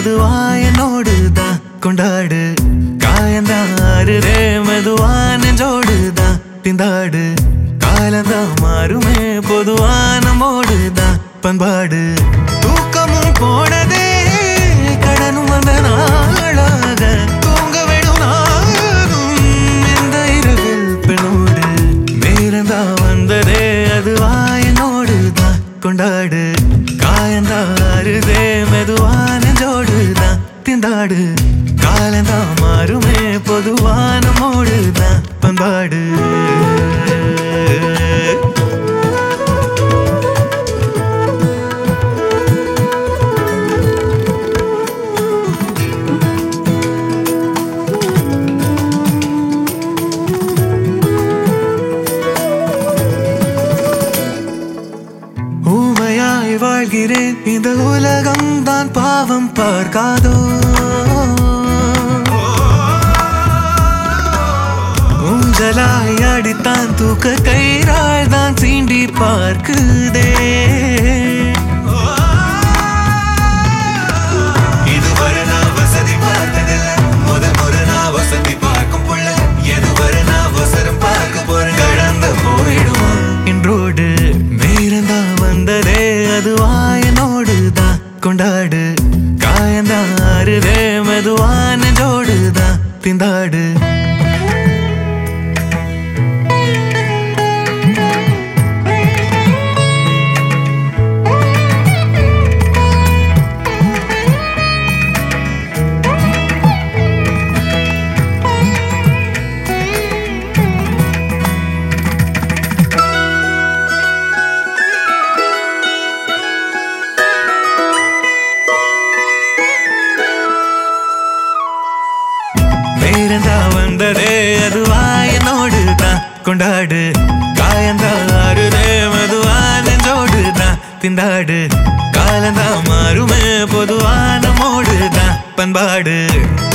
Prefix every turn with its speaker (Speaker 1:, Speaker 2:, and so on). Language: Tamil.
Speaker 1: மெதுவா என்னோடுதான் கொண்டாடு காயந்தாருதே மெதுவா நெஞ்சோடுதான் திண்டாடு காலந்தான் மாறுமே பொதுவான மோடுதான் பண்பாடு தூக்கமும் போனதே கடனும் வந்த நாளாக தூங்க விடும் நானும் இந்த இரவில் பெண்ணோடு நேரந்தா வந்ததே அதுவா என்னோடுதான் கொண்டாடு காயந்தாருதே மெதுவா நெஞ்சோடுதான் திண்டாடு காலந்தான் மாறுமே பொதுவான மோடுதான் பண்பாடு ஊமையாய் வாழ்கிறேன் இந்த உலகம் தான் பாவம் பார்க்காதோ ஊஞ்சலாய் அடித்தான் தூக்க கயிறால் தான் சீண்டி பார்க்குதே இதுவரை நான் வசதி பார்த்ததில்லை முதல் முறை நான் வசதி பார்க்கும் புள்ள எதுவரை நான் வசரம் பார்க்க போறேன் கடந்து போயிடுவான் என்றோடு நேரந்தான் வந்ததே அதுவா என்னோடுதான் கொண்டாடு காயந்தாருதே மெதுவா நெஞ்சோடுதான் திண்டாடு நேரந்தா வந்ததே அதுவா என்னோடுதான் கொண்டாடு காயந்தாருதே மெதுவா நெஞ்சோடுதான் திண்டாடு காலந்தான் மாறுமே பொதுவான மோடுதான் பண்பாடு